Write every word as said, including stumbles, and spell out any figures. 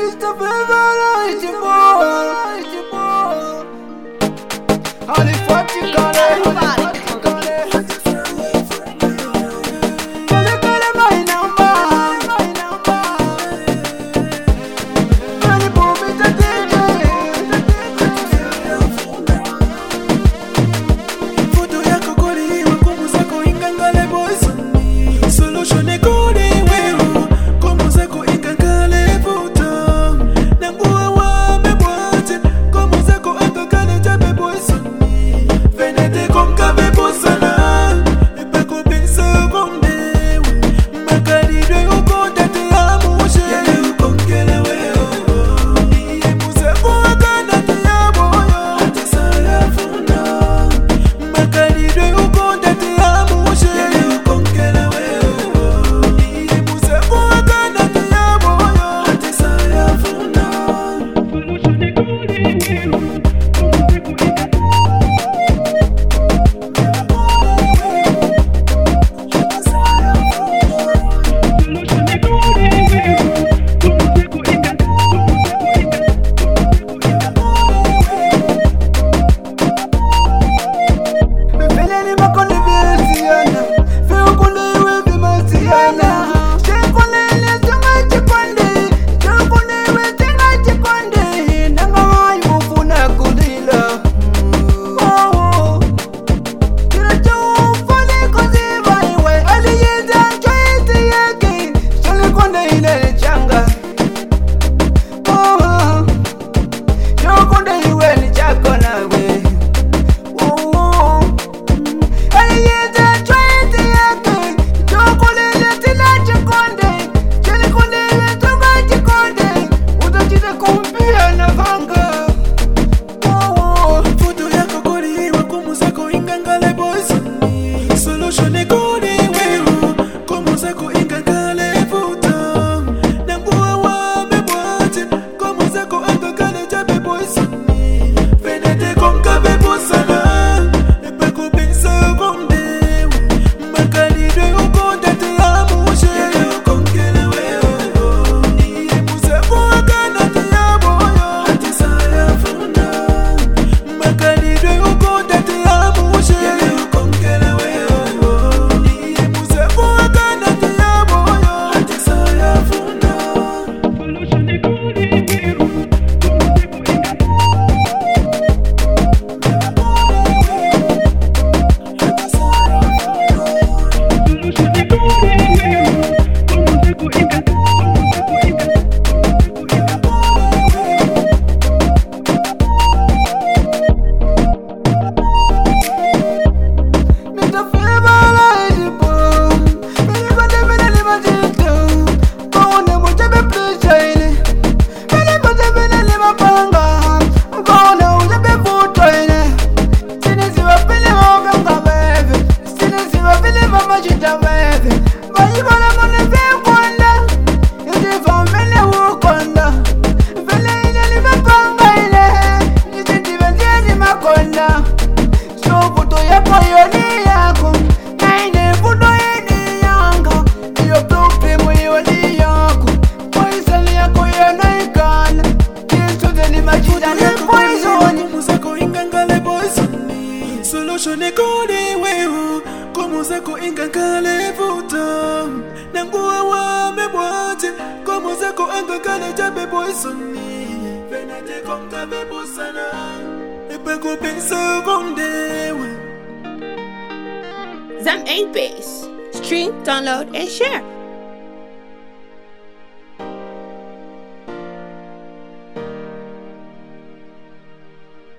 Mister Favorite boy, Honey Forty Color, Honey Color, Honey Color, my number, my number. Honey Bobby, the D J. Foto yako koli, wakumu zako ingangale boys. Solution ekoli wewe, komu zako ingangale vuta. Nanguwa wame boate, komu zako angakale jabe boys. Venete konkabe bosana, epeko pensa kondewe. Makaridwe ukonde te amushe, yele ukonkele wewe. Iye museko akana te aboyo, ate sara funa. Makaridwe ukonde te amushe, yele ukonkele wewe. Iye museko akana te aboyo, ate sara funa. Solution ekoli wewe, komu zako ingangale. Feleni makonde bielsiana, feo konde iwe bimasiana. Shekonde ile tunga chikonde, shekonde iwe tunga chikonde. Nanga wayu ufuna kudila. Oh oh, kila chou fale koziva iwe. Aliyeza choite yake, shali konde ile changa. Oh oh, shekonde iwe ni chako nawe. Foto yako koli, wakumu zako ingangale boys. Solution ekoli wewe, komu zako ingangale vuta. Nanguwa wame boate, komu zako angakale jabe boys. Venete konkabe bosana, epeko pensa kondewe. Makaridwe ukonde te amushe, yele ukonkele wewe. Iye museko akana te aboyo, ate sara funa. Makaridwe ukonde te amushe, yele ukonkele wewe. Iye museko akana te aboyo, ate sara funa. Solution ekoli wewe, komu zako ingangale. Solution ekoli wewe, komu zako ingangale. Mister Favorite boy, mimi konde mimi ni majito. Konde mujebe pleasure ile, mimi konde mimi ni mapanga. Konde ujebe vuto ile, sini siwa pili woganga bebe, sini siwa pili mama jita bebe. Bayi bala mone ve konda, iti famile wukonda. Vele ile ni mapanga ile, iti divendia ni makonda. So foto yako yoni yako, naine foto yoni yanga. Iyo problemu yoni yako, poisali yako yona ikana. Kiso teni majida ni poisoni. Komu zako ingangale boys. Solution ekoli wewe, komu zako ingangale vuta. Nanguwa wame boate, komu zako angakale jabe boys. Venete konkabe bosana, epeko pensa kondewe. Zam eight Base. Stream, download, and share.